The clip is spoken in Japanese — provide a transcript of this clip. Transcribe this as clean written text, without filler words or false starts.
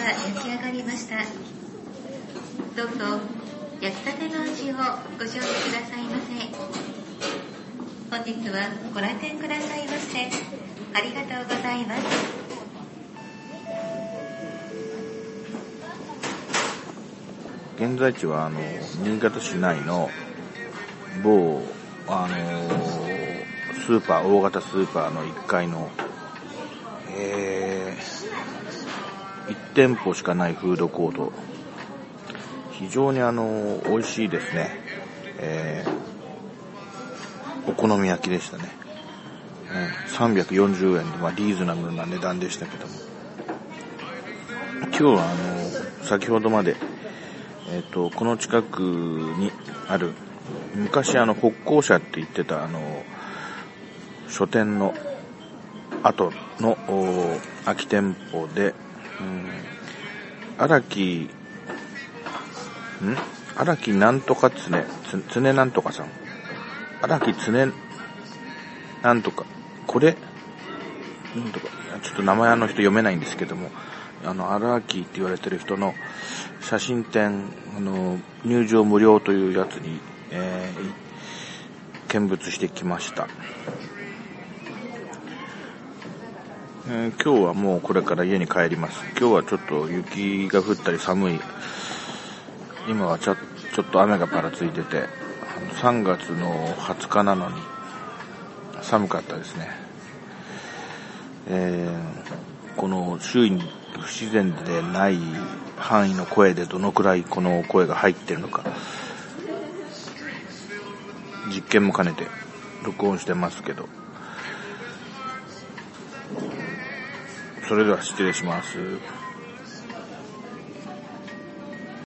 焼き上がりました。どうぞ焼きたての味をご賞味くださいませ。本日はご来店くださいましてありがとうございます。 現在地は新潟市内の某スーパー、大型スーパーの1階の1店舗しかないフードコート、非常に美味しいですね。お好み焼きでしたね。340円で、リーズナブルな値段でしたけども、今日は先ほどまでこの近くにある昔北港社って言ってた書店の後の空き店舗で、荒木なんとかつねなんとかさん、荒木つねなんとか、これなんとか、ちょっと名前人読めないんですけども、荒木って言われてる人の写真展入場無料というやつに、見物してきました。今日はもうこれから家に帰ります。今日はちょっと雪が降ったり寒い。今はちょっと雨がぱらついてて、3月の20日なのに寒かったですね。この周囲に不自然でない範囲の声でどのくらいこの声が入ってるのか、実験も兼ねて録音してますけど、それでは失礼します。